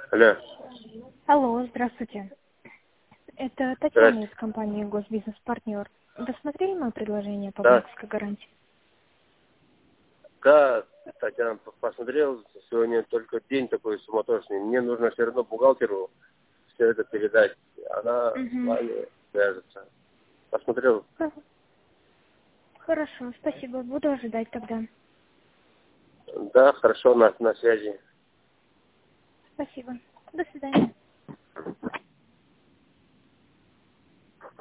Алло. Алло, здравствуйте. Это Татьяна Здрасте. из компании «Госбизнес-партнер». Досмотрели мое предложение по Да, банковской гарантии? да, Татьяна, посмотрел, сегодня только день такой суматошный. Мне нужно все равно бухгалтеру все это передать. Она с Угу. вами свяжется. Посмотрел. Хорошо, спасибо. Буду ожидать тогда. Да, хорошо, на связи. Спасибо. До свидания.